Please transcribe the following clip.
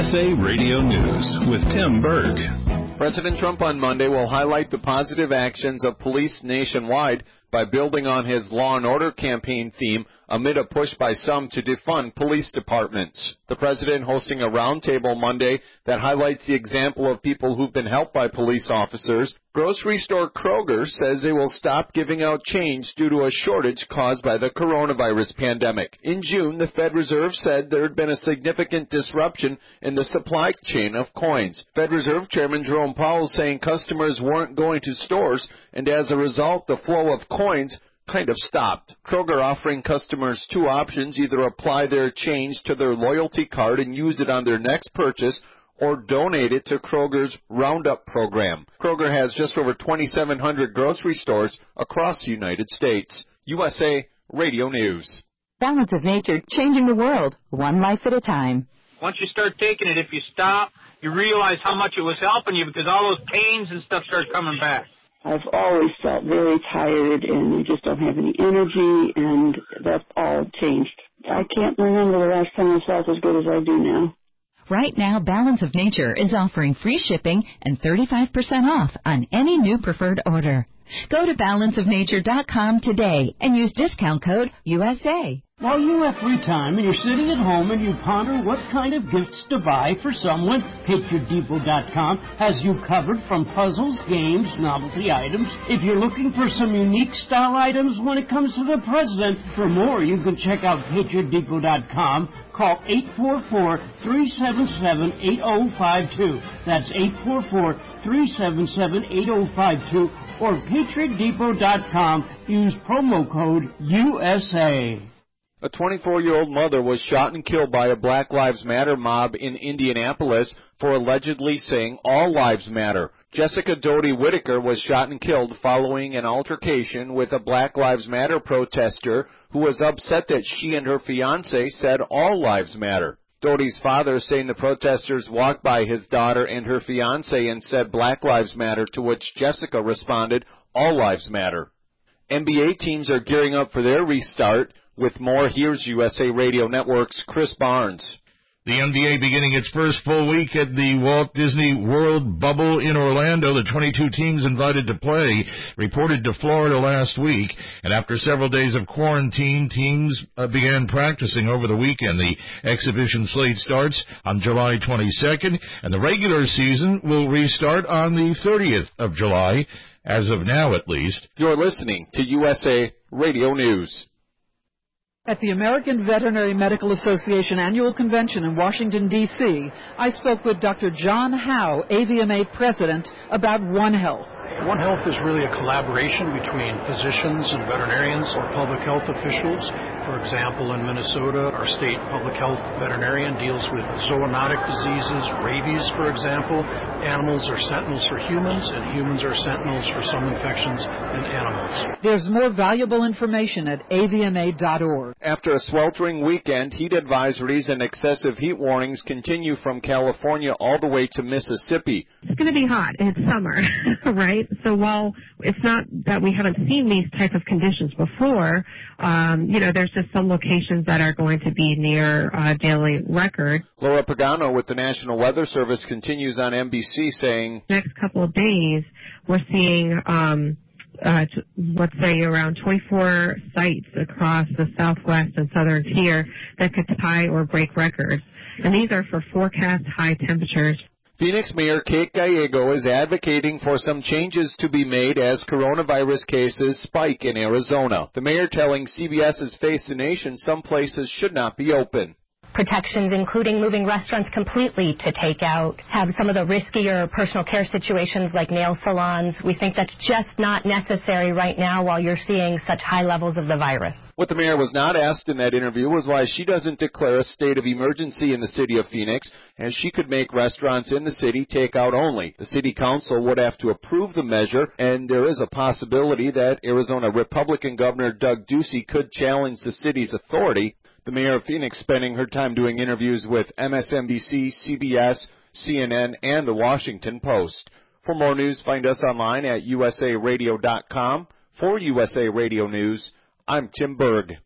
USA Radio News with Tim Berg. President Trump on Monday will highlight the positive actions of police nationwide by building on his Law and Order campaign theme amid a push by some to defund police departments. The president hosting a roundtable Monday that highlights the example of people who've been helped by police officers. Grocery store Kroger says they will stop giving out change due to a shortage caused by the coronavirus pandemic. In June, the Fed Reserve said there had been a significant disruption in the supply chain of coins. Fed Reserve Chairman Jerome Powell saying customers weren't going to stores, and as a result, the flow of coins kind of stopped. Kroger offering customers two options: either apply their change to their loyalty card and use it on their next purchase, or donate it to Kroger's Roundup program. Kroger has just over 2,700 grocery stores across the United States. USA Radio News. Balance of Nature, changing the world, one life at a time. Once you start taking it, if you stop, you realize how much it was helping you because all those pains and stuff start coming back. I've always felt very tired and you just don't have any energy, and that's all changed. I can't remember the last time I felt as good as I do now. Right now, Balance of Nature is offering free shipping and 35% off on any new preferred order. Go to balanceofnature.com today and use discount code USA. While you have free time and you're sitting at home and you ponder what kind of gifts to buy for someone, PatriotDepot.com has you covered from puzzles, games, novelty items. If you're looking for some unique style items when it comes to the president, for more you can check out PatriotDepot.com. Call 844-377-8052. That's 844-377-8052. Or PatriotDepot.com. Use promo code USA. A 24-year-old mother was shot and killed by a Black Lives Matter mob in Indianapolis for allegedly saying all lives matter. Jessica Doty Whitaker was shot and killed following an altercation with a Black Lives Matter protester who was upset that she and her fiancé said all lives matter. Doty's father saying the protesters walked by his daughter and her fiancé and said Black Lives Matter, to which Jessica responded, all lives matter. NBA teams are gearing up for their restart. With more, here's USA Radio Network's Chris Barnes. The NBA beginning its first full week at the Walt Disney World Bubble in Orlando. The 22 teams invited to play reported to Florida last week, and after several days of quarantine, teams began practicing over the weekend. The exhibition slate starts on July 22nd, and the regular season will restart on the 30th of July, as of now at least. You're listening to USA Radio News. At the American Veterinary Medical Association Annual Convention in Washington, D.C., I spoke with Dr. John Howe, AVMA President, about One Health. One Health is really a collaboration between physicians and veterinarians or public health officials. For example, in Minnesota, our state public health veterinarian deals with zoonotic diseases, rabies, for example. Animals are sentinels for humans, and humans are sentinels for some infections in animals. There's more valuable information at avma.org. After a sweltering weekend, heat advisories and excessive heat warnings continue from California all the way to Mississippi. It's going to be hot. It's summer, right? So while it's not that we haven't seen these type of conditions before, there's just some locations that are going to be near daily record. Laura Pagano with the National Weather Service continues on NBC saying, next couple of days, we're seeing let's say around 24 sites across the southwest and southern tier that could tie or break records. And these are for forecast high temperatures. Phoenix Mayor Kate Gallego is advocating for some changes to be made as coronavirus cases spike in Arizona. The mayor telling CBS's Face the Nation some places should not be open. Protections, including moving restaurants completely to takeout, have some of the riskier personal care situations like nail salons. We think that's just not necessary right now while you're seeing such high levels of the virus. What the mayor was not asked in that interview was why she doesn't declare a state of emergency in the city of Phoenix, as she could make restaurants in the city takeout only. The city council would have to approve the measure, and there is a possibility that Arizona Republican Governor Doug Ducey could challenge the city's authority. The mayor of Phoenix spending her time doing interviews with MSNBC, CBS, CNN, and the Washington Post. For more news, find us online at usaradio.com. For USA Radio News, I'm Tim Berg.